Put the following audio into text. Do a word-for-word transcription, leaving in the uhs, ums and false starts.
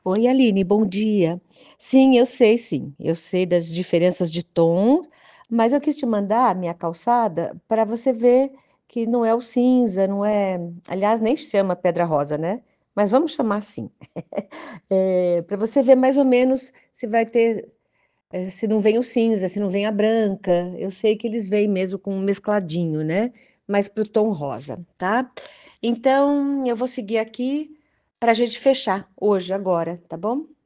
Oi, Aline, bom dia. Sim, eu sei, sim, eu sei das diferenças de tom, mas eu quis te mandar a minha calçada para você ver que não é o cinza, não é. Aliás, nem chama pedra rosa, né? Mas vamos chamar assim. Para você ver mais ou menos se vai ter, eh, se não vem o cinza, se não vem a branca. Eu sei que eles vêm mesmo com um mescladinho, né? Mas para o tom rosa, tá? Então, eu vou seguir aqui para a gente fechar hoje, agora, tá bom?